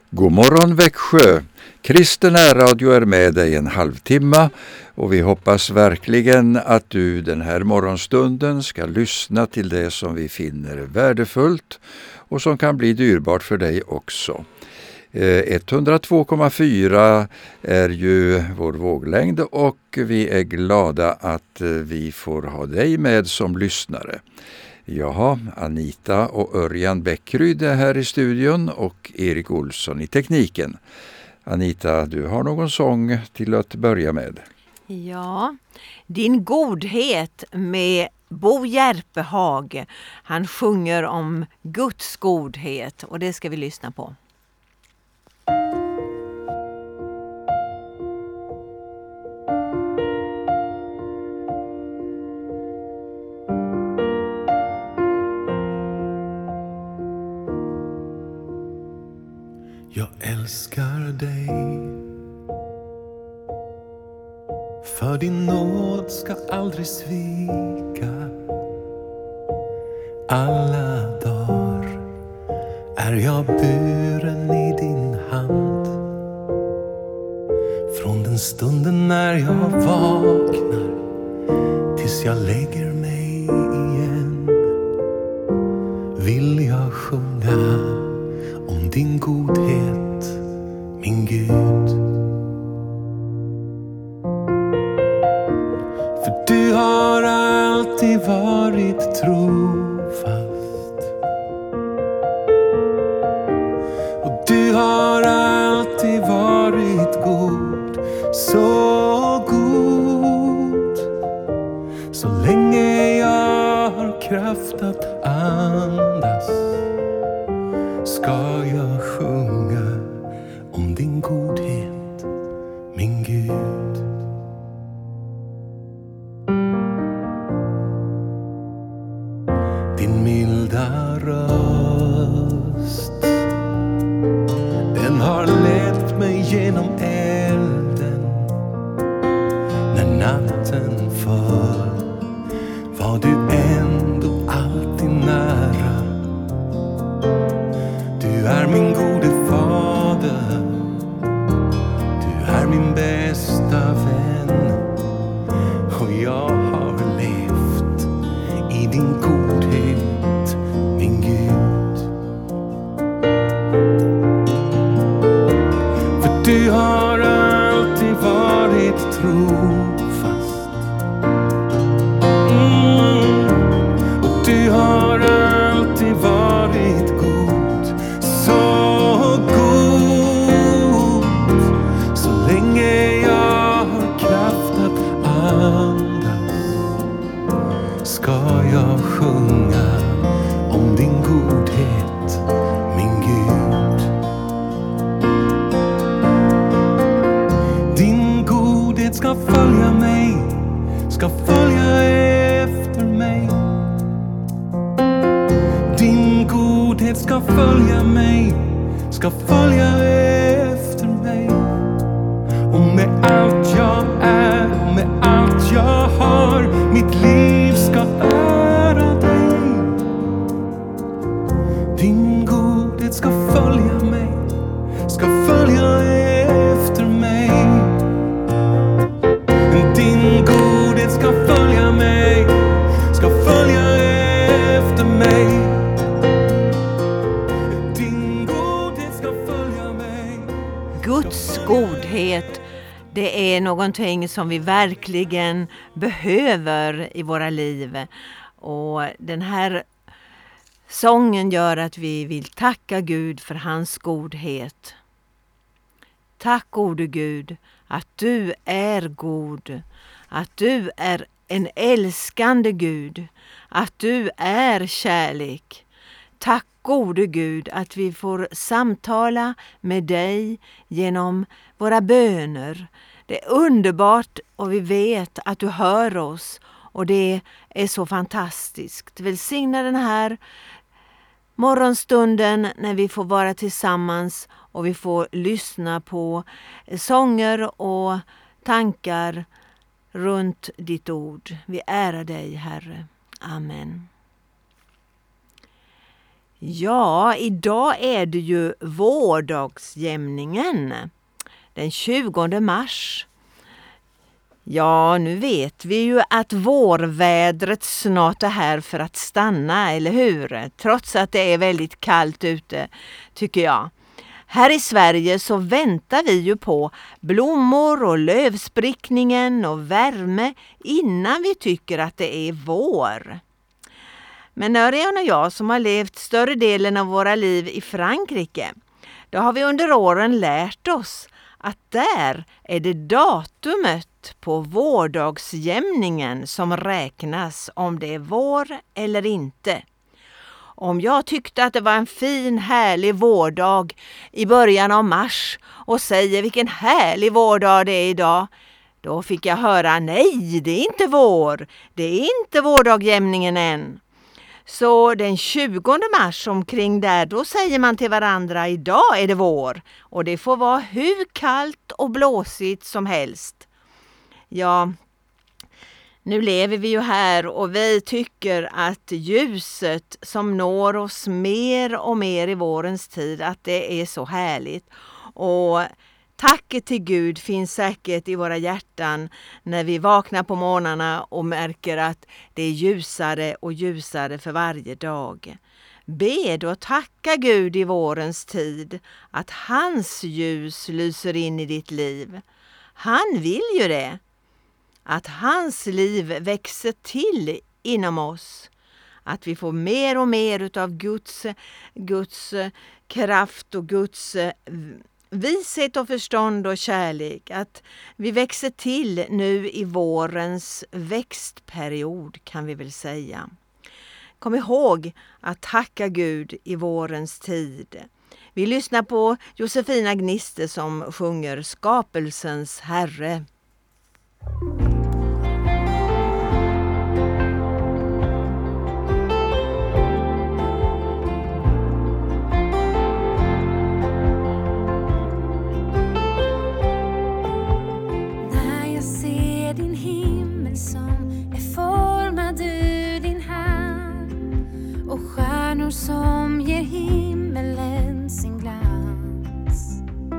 God morgon Växjö! Kristen Radio är med dig en halvtimme och vi hoppas verkligen att du den här morgonstunden ska lyssna till det som vi finner värdefullt och som kan bli dyrbart för dig också. 102,4 är ju vår våglängd och vi är glada att vi får ha dig med som lyssnare. Jaha, Anita och Örjan Bäckryd är här i studion och Erik Olsson i tekniken. Anita, du har någon sång till att börja med. Ja, Din godhet med Bo Järpehag. Han sjunger om Guds godhet och det ska vi lyssna på. Jag älskar dig, för din nåd ska aldrig svika. Alla dagar är jag buren i din hand. Från den stunden när jag vaknar tills jag lägger mig igen, vill jag sjunga om din godhet, min Gud. För du har alltid varit trofast, och du har alltid varit god, så god. Så länge jag har kraft att andas ska jag sjunga om din godhet, min Gud. Din milda röst, den har lett mig genom elden. När natten föll var du ändå alltid nära. Du är min gode fader, du är min bästa vän, och jag har levt i din godhet, min Gud. För du har alltid varit trofast, och du har alltid varit god, så god. Så länge jag har kraft att andas ska jag sjunga om din godhet, min Gud. Din godhet ska följa mig, ska följa efter mig. Din godhet ska följa mig, ska följa efter mig. Och med allt jag är, och med allt jag har, mitt liv ska ära dig. Din godhet ska följa mig, ska följa efter mig. Din godhet ska följa mig, ska följa efter mig. Din godhet ska följa mig. Guds godhet, det är någonting som vi verkligen behöver i våra liv. Och den här sången gör att vi vill tacka Gud för hans godhet. Tack gode Gud att du är god, att du är en älskande Gud, att du är kärlek. Tack gode Gud att vi får samtala med dig genom våra böner. Det är underbart och vi vet att du hör oss och det är så fantastiskt. Välsigna den här morgonstunden när vi får vara tillsammans och vi får lyssna på sånger och tankar runt ditt ord. Vi ärar dig, Herre. Amen. Ja, idag är det ju vårdagsjämningen, den 20 mars. Ja, nu vet vi ju att vårvädret snart är här för att stanna, eller hur? Trots att det är väldigt kallt ute, tycker jag. Här i Sverige så väntar vi ju på blommor och lövsprickningen och värme innan vi tycker att det är vår. Men Örjan och jag som har levt större delen av våra liv i Frankrike, då har vi under åren lärt oss att där är det datumet på vårdagsjämningen som räknas, om det är vår eller inte. Om jag tyckte att det var en fin, härlig vårdag i början av mars och säger vilken härlig vårdag det är idag, då fick jag höra nej, det är inte vår, det är inte vårdagjämningen än. Så den 20 mars omkring där, då säger man till varandra idag är det vår och det får vara hur kallt och blåsigt som helst. Ja, nu lever vi ju här och vi tycker att ljuset som når oss mer och mer i vårens tid, att det är så härligt. Och tacket till Gud finns säkert i våra hjärtan när vi vaknar på morgnarna och märker att det är ljusare och ljusare för varje dag. Bed och tacka Gud i vårens tid att hans ljus lyser in i ditt liv. Han vill ju det. Att hans liv växer till inom oss. Att vi får mer och mer utav Guds kraft och Guds vishet och förstånd och kärlek. Att vi växer till nu i vårens växtperiod, kan vi väl säga. Kom ihåg att tacka Gud i vårens tid. Vi lyssnar på Josefina Gniste som sjunger Skapelsens Herre. Som ger himmelen sin glans.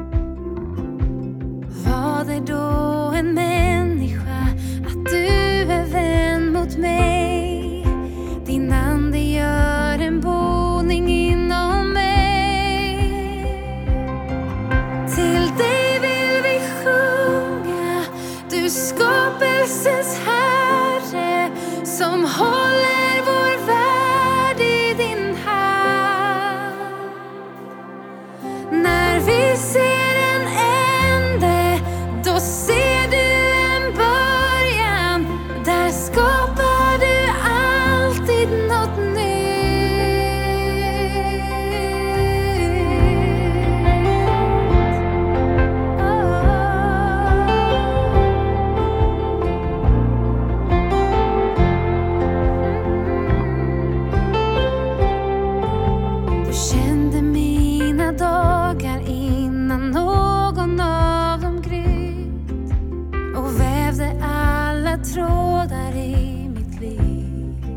Vad är då en människa att du är vän mot mig? Din ande gör en boning inom mig. Till dig vill vi sjunga, du skapelsens Herre som håller vår värld i din hand. När vi ser en ände, då ser du en början. Där skapar du alltid något trådar i mitt liv.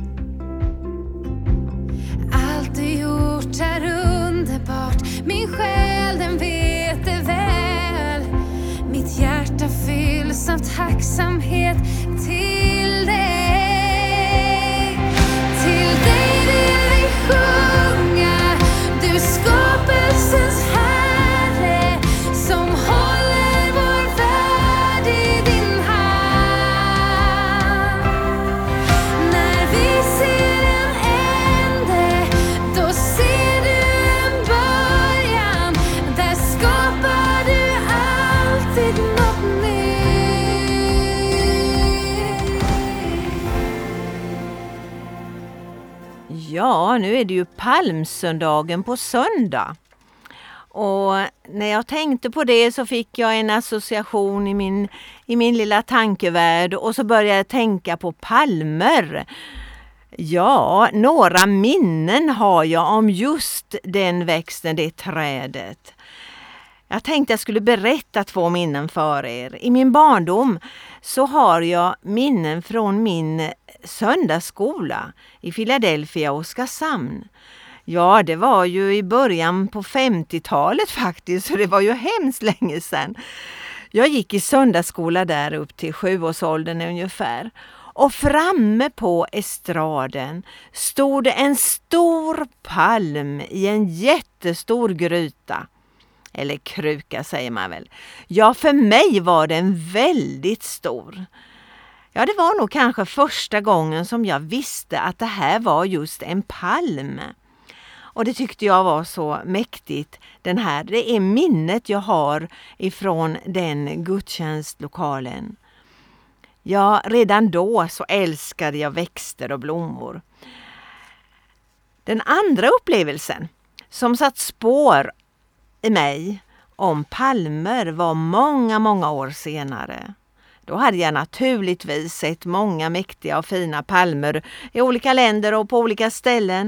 Allt du gjort är underbart, min själ den vet det väl. Mitt hjärta fylls av tacksamhet till dig. Till dig vill vi sjunga, du skapelsens Herre som håller vår värld i din hand. När vi ser en ände, då ser du en början. Där skapar du alltid något nytt. Ja, nu är det ju palmsöndagen på söndag. Och när jag tänkte på det så fick jag en association i min lilla tankevärld och så började jag tänka på palmer. Ja, några minnen har jag om just den växten, det trädet. Jag tänkte jag skulle berätta 2 minnen för er. I min barndom så har jag minnen från min söndagsskola i Philadelphia och Oskarshamn. Ja, det var ju i början på 50-talet faktiskt, så det var ju hemskt länge sedan. Jag gick i söndagsskola där upp till 7-årsåldern ungefär. Och framme på estraden stod det en stor palm i en jättestor gryta. Eller kruka säger man väl. Ja, för mig var den väldigt stor. Ja, det var nog kanske första gången som jag visste att det här var just en palm. Och det tyckte jag var så mäktigt. Det är minnet jag har ifrån den gudstjänstlokalen. Ja, redan då så älskade jag växter och blommor. Den andra upplevelsen som satt spår i mig om palmer var många år senare. Då hade jag naturligtvis sett många mäktiga och fina palmer i olika länder och på olika ställen.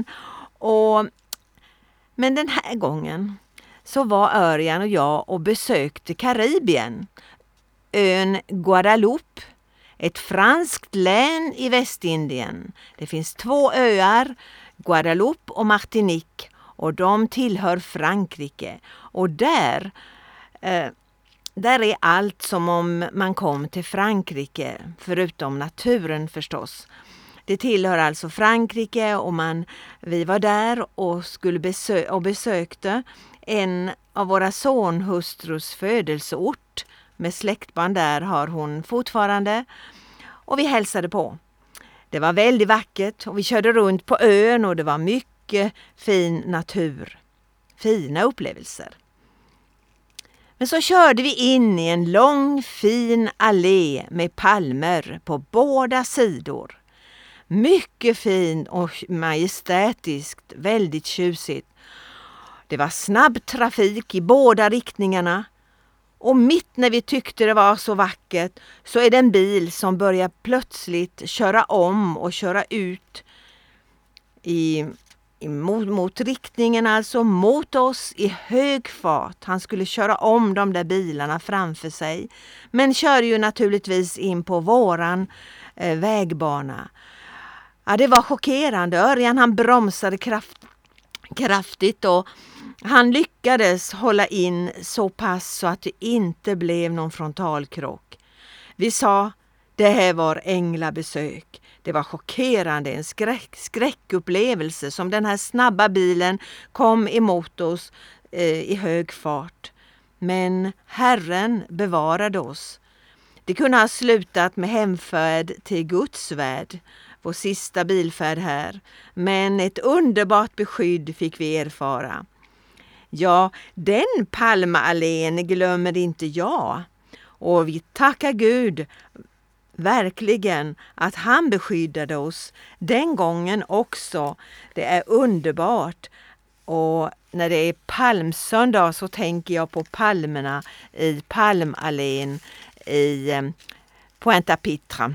Men den här gången så var Örjan och jag och besökte Karibien, ön Guadeloupe, ett franskt län i Västindien. Det finns 2 öar, Guadeloupe och Martinique, och de tillhör Frankrike. Och där är allt som om man kom till Frankrike, förutom naturen förstås. Det tillhör alltså Frankrike, och vi var där och besökte en av våra sonhustrus födelseort. Med släktband där har hon fortfarande, och vi hälsade på. Det var väldigt vackert och vi körde runt på ön och det var mycket fin natur. Fina upplevelser. Men så körde vi in i en lång fin allé med palmer på båda sidor. Mycket fin och majestätiskt, väldigt tjusigt. Det var snabb trafik i båda riktningarna. Och mitt när vi tyckte det var så vackert så är det en bil som börjar plötsligt köra om och köra ut mot riktningen, alltså mot oss i hög fart. Han skulle köra om de där bilarna framför sig, men kör ju naturligtvis in på våran vägbana. Ja, det var chockerande. Örjan han bromsade kraftigt och han lyckades hålla in så pass så att det inte blev någon frontalkrock. Vi sa, det här var änglabesök. Det var chockerande, en skräckupplevelse som den här snabba bilen kom emot oss i hög fart. Men Herren bevarade oss. Det kunde ha slutat med hemfärd till Guds värld, vår sista bilfärd här. Men ett underbart beskydd fick vi erfara. Ja, den palmallén glömmer inte jag. Och vi tackar Gud verkligen att han beskyddade oss den gången också. Det är underbart. Och när det är palmsöndag så tänker jag på palmerna i palmallén i Pointe-à-Pitre.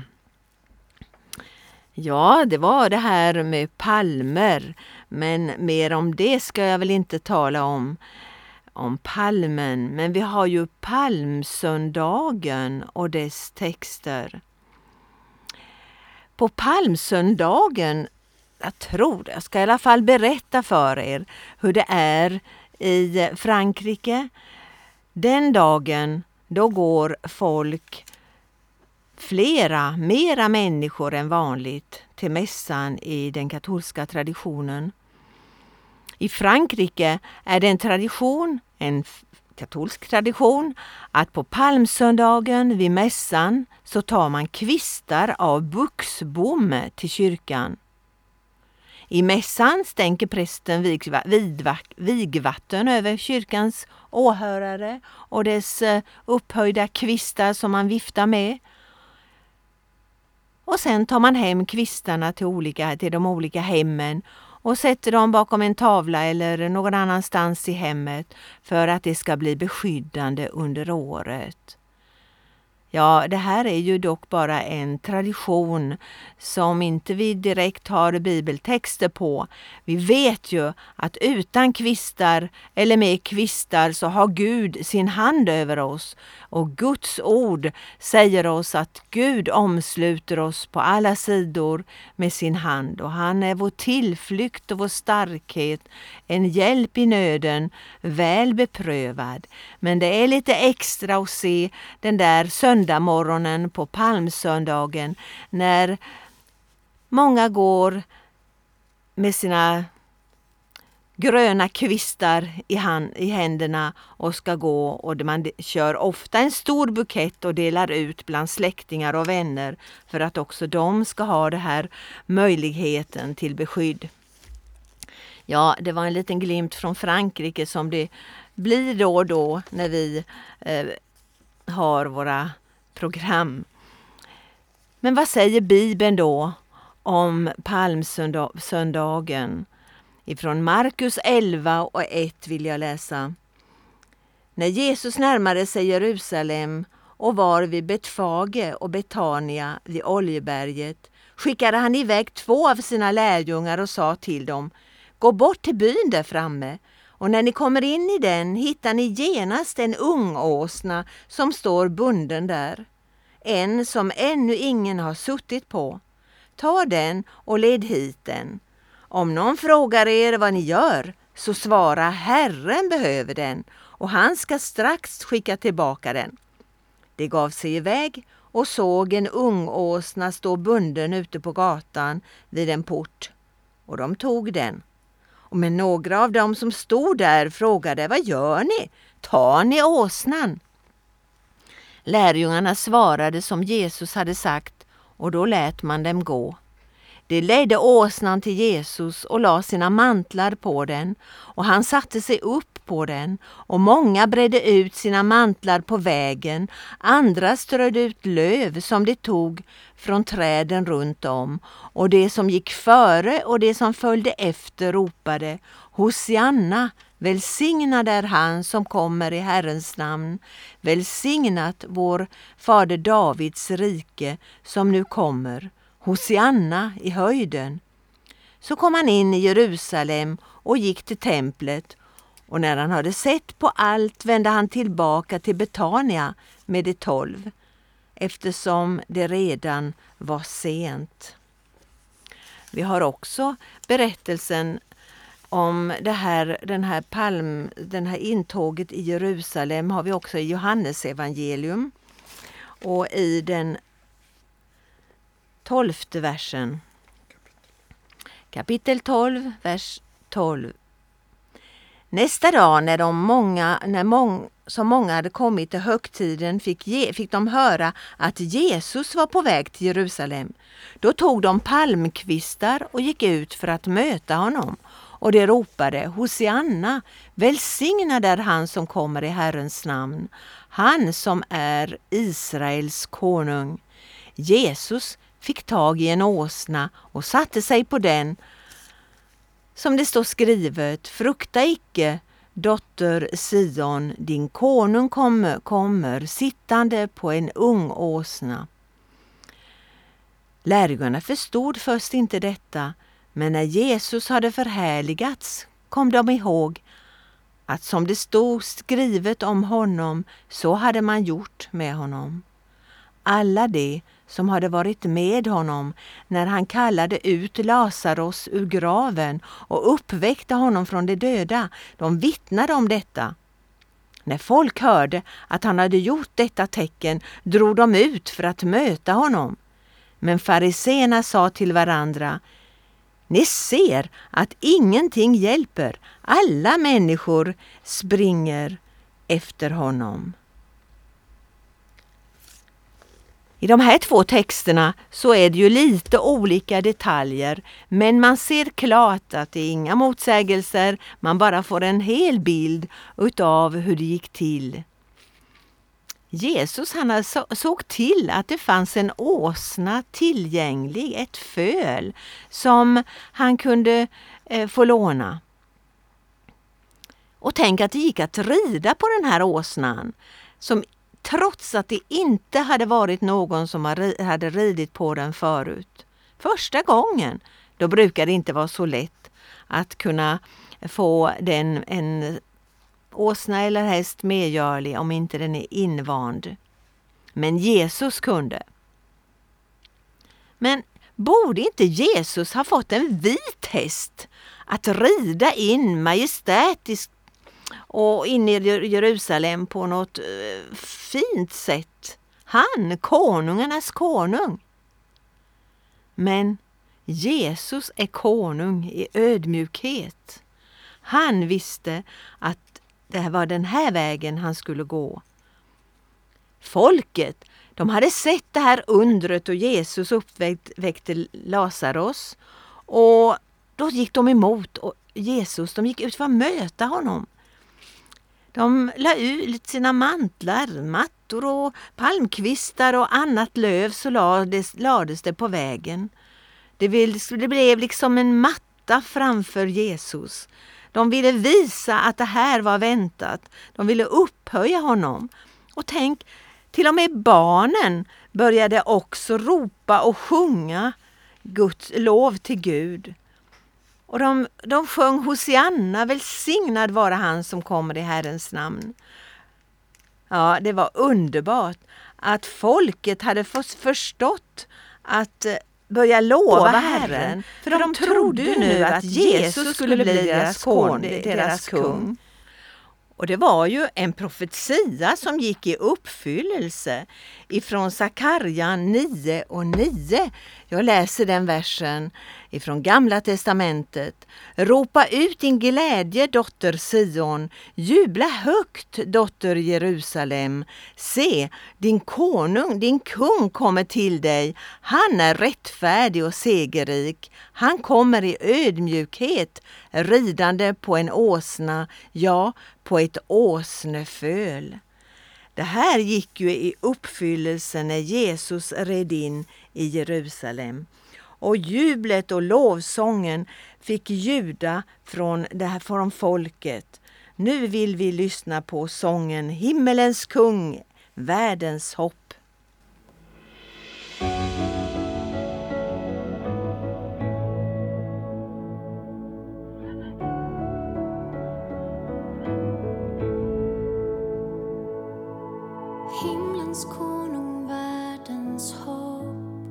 Ja, det var det här med palmer. Men mer om det ska jag väl inte tala om palmen. Men vi har ju palmsöndagen och dess texter. På palmsöndagen, jag ska i alla fall berätta för er hur det är i Frankrike. Den dagen, då går folk, mera människor än vanligt, till mässan i den katolska traditionen. I Frankrike är det en katolsk tradition, att på palmsöndagen vid mässan så tar man kvistar av buxbom till kyrkan. I mässan stänker prästen vigvatten över kyrkans åhörare och dess upphöjda kvistar som man viftar med. Och sen tar man hem kvistarna till de olika hemmen och sätter dem bakom en tavla eller någon annanstans i hemmet för att det ska bli beskyddande under året. Ja, det här är ju dock bara en tradition som inte vi direkt har bibeltexter på. Vi vet ju att utan kvistar eller med kvistar så har Gud sin hand över oss. Och Guds ord säger oss att Gud omsluter oss på alla sidor med sin hand. Och han är vår tillflykt och vår starkhet, en hjälp i nöden, väl beprövad. Men det är lite extra att se den där söndagmorgonen på palmsöndagen när många går med sina gröna kvistar i händerna och ska gå, och man kör ofta en stor bukett och delar ut bland släktingar och vänner för att också de ska ha det här möjligheten till beskydd. Ja, det var en liten glimt från Frankrike som det blir då och då när vi har våra program. Men vad säger Bibeln då om palmsöndagen? Ifrån Markus 11:1 vill jag läsa. När Jesus närmade sig Jerusalem och var vid Betfage och Betania vid Oljeberget skickade han iväg 2 av sina lärjungar och sa till dem: gå bort till byn där framme, och när ni kommer in i den hittar ni genast en ungåsna som står bunden där, en som ännu ingen har suttit på. Ta den och led hit den. Om någon frågar er vad ni gör, så svara: Herren behöver den, och han ska strax skicka tillbaka den. De gav sig iväg och såg en ungåsna stå bunden ute på gatan vid en port, och de tog den. Men några av dem som stod där frågade: vad gör ni? Tar ni åsnan? Lärjungarna svarade som Jesus hade sagt, och då lät man dem gå. De ledde åsnan till Jesus och la sina mantlar på den, och han satte sig upp på den, och många bredde ut sina mantlar på vägen, andra strödde ut löv som de tog från träden runt om, och det som gick före och det som följde efter ropade: Hosianna, välsignad är han som kommer i Herrens namn, välsignat vår fader Davids rike som nu kommer, Hosianna i höjden. Så kom han in i Jerusalem och gick till templet, och när han hade sett på allt vände han tillbaka till Betania med de 12, eftersom det redan var sent. Vi har också berättelsen om den här intåget i Jerusalem har vi också i Johannes evangelium, och i den 12:e versen. Kapitel 12, vers 12. Nästa dag när många hade kommit till högtiden fick de höra att Jesus var på väg till Jerusalem. Då tog de palmkvistar och gick ut för att möta honom. Och de ropade: Hosianna, välsignad är han som kommer i Herrens namn, han som är Israels konung. Jesus fick tag i en åsna och satte sig på den. Som det står skrivet: frukta icke, dotter Sion, din konung kommer sittande på en ung åsna. Lärjungarna förstod först inte detta, men när Jesus hade förhärligats kom de ihåg att som det stod skrivet om honom, så hade man gjort med honom. Alla de som hade varit med honom när han kallade ut Lazarus ur graven och uppväckte honom från de döda, de vittnade om detta. När folk hörde att han hade gjort detta tecken drog de ut för att möta honom. Men fariséerna sa till varandra: ni ser att ingenting hjälper, alla människor springer efter honom. I de här 2 texterna så är det ju lite olika detaljer, men man ser klart att det är inga motsägelser, man bara får en hel bild utav hur det gick till. Jesus såg till att det fanns en åsna tillgänglig, ett föl som han kunde få låna. Och tänk att det gick att rida på den här åsnan som trots att det inte hade varit någon som hade ridit på den förut. Första gången, då brukar det inte vara så lätt att kunna få en åsna eller häst medgörlig om inte den är invand. Men Jesus kunde. Men borde inte Jesus ha fått en vit häst att rida in majestätiskt och in i Jerusalem på något fint sätt? Han, konungarnas konung. Men Jesus är konung i ödmjukhet. Han visste att det var den här vägen han skulle gå. Folket, de hade sett det här undret och Jesus uppväckte Lazarus, och då gick de emot Jesus. De gick ut för att möta honom. De la ut sina mantlar, mattor och palmkvistar och annat löv, så lades det på vägen. Det blev liksom en matta framför Jesus. De ville visa att det här var väntat. De ville upphöja honom. Och tänk, till och med barnen började också ropa och sjunga Guds lov till Gud. Och de sjöng Hosianna, välsignad vara han som kommer i Herrens namn. Ja, det var underbart att folket hade förstått att börja lova Herren. För de trodde nu att Jesus skulle bli deras kung. Och det var ju en profetia som gick i uppfyllelse ifrån Sakarja 9:9. Jag läser den versen ifrån Gamla testamentet. Ropa ut din glädje, dotter Sion. Jubla högt, dotter Jerusalem. Se, din kung kommer till dig. Han är rättfärdig och segerrik. Han kommer i ödmjukhet, ridande på en åsna, ja, på ett åsneföl. Det här gick ju i uppfyllelse när Jesus red in i Jerusalem. Och jublet och lovsången fick ljuda från folket. Nu vill vi lyssna på sången Himmelens kung, världens hopp. Himlens konung, världens hopp,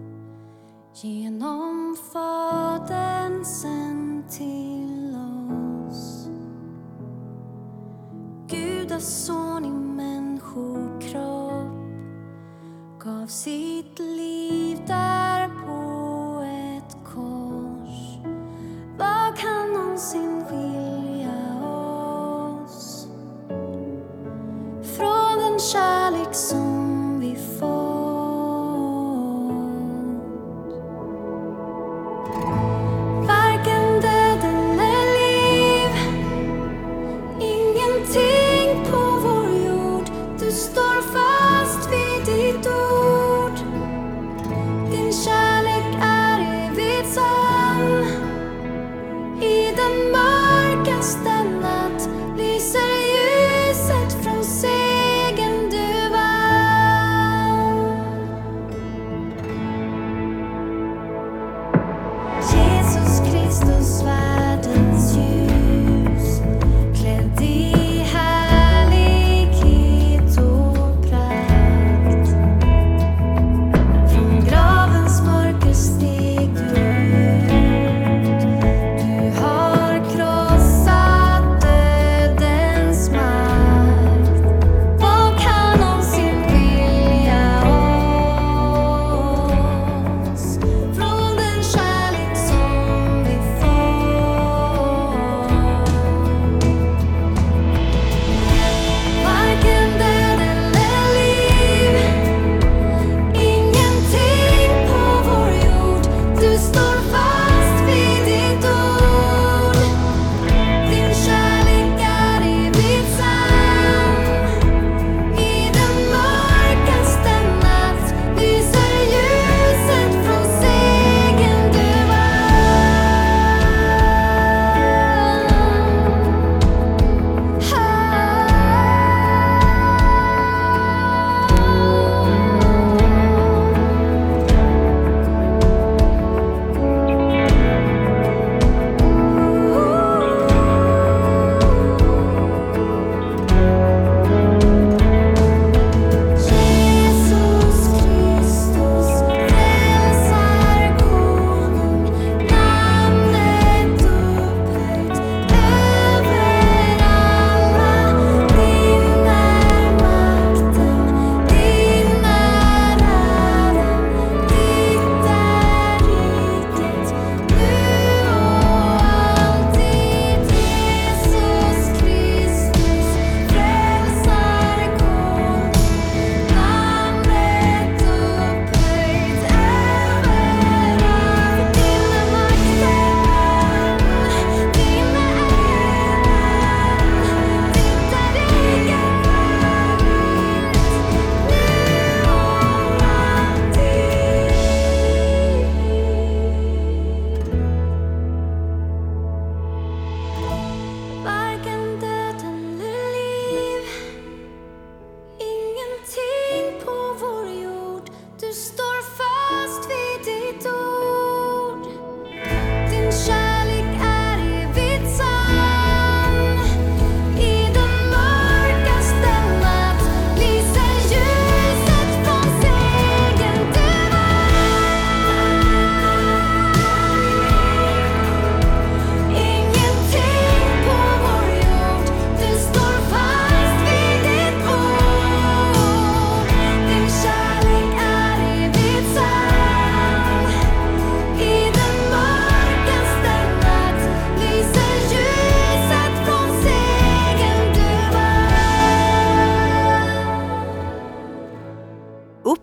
genom Fadern sänd till oss. Gudason i människokropp gav sitt liv där på ett kors. Vad kan någonsin skilja oss från den kärlek som vi fått? Varken död eller liv, ingenting på vår jord. Du står fast vid ditt ord. Din kärlek är evigt sann. I den mörkaste natt lyser ljuset från segern du vann.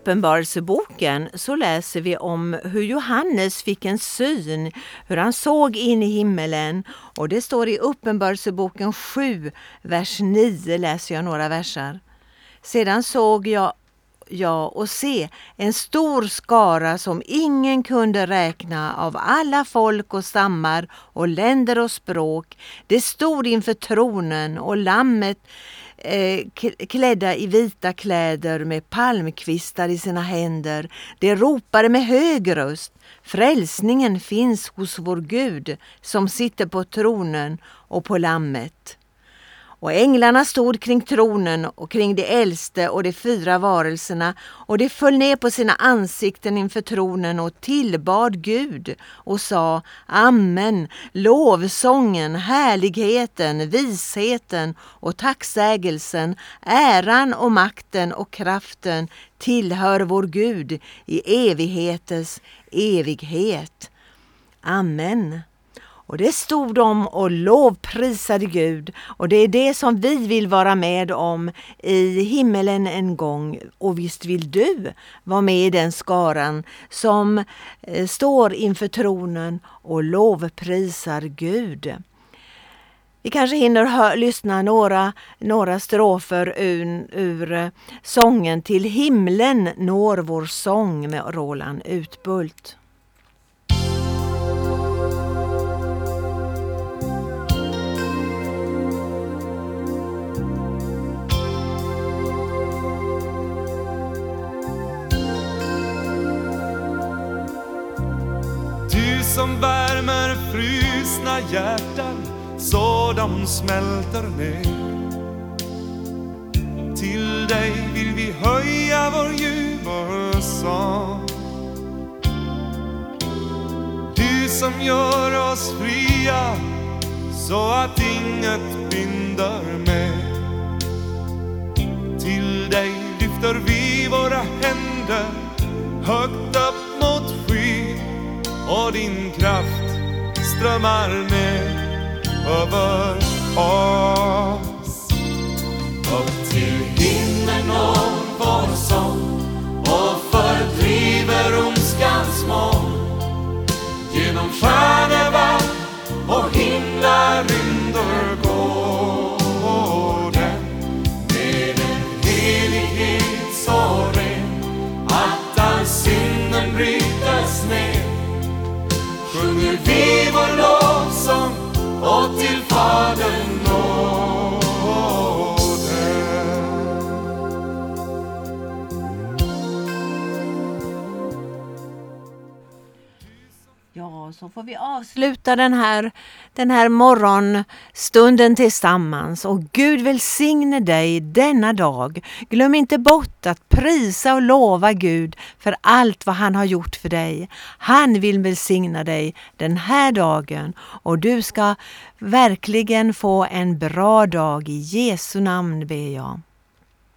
Uppenbarelseboken så läser vi om hur Johannes fick en syn, hur han såg in i himmelen. Och det står i Uppenbarelseboken 7, vers 9, läser jag några versar. Sedan såg jag och se en stor skara som ingen kunde räkna av alla folk och stammar och länder och språk. Det stod inför tronen och lammet klädda i vita kläder med palmkvistar i sina händer. Det ropade med hög röst: frälsningen finns hos vår Gud som sitter på tronen och på lammet. Och änglarna stod kring tronen och kring de äldste och de 4 varelserna, och de föll ner på sina ansikten inför tronen och tillbad Gud och sa: Amen, lovsången, härligheten, visheten och tacksägelsen, äran och makten och kraften tillhör vår Gud i evigheters evighet. Amen. Och det stod de och lovprisade Gud, och det är det som vi vill vara med om i himmelen en gång. Och visst vill du vara med i den skaran som står inför tronen och lovprisar Gud. Vi kanske hinner lyssna några strofer ur sången Till himlen når vår sång med Roland Utbult. Som värmer frusna hjärtan så de smälter ner. Till dig vill vi höja vår jubelsång. Du som gör oss fria så att inget binder mer. Till dig lyfter vi våra händer högt upp mot skyn. Och din kraft strömmar ner över oss. Upp till himlen och vår sång och fördriver ondskans moln. Genom stjärnevalv och himlarymder går den. Med en helighet så ren att all synden brytes ner. Sjunger vi vår lovsång och till Fadern nåden. Ja, så får vi avsluta den här morgonstunden tillsammans. Och Gud välsigne dig denna dag. Glöm inte bort att prisa och lova Gud för allt vad han har gjort för dig. Han vill välsigna dig den här dagen, och du ska verkligen få en bra dag. I Jesu namn ber jag.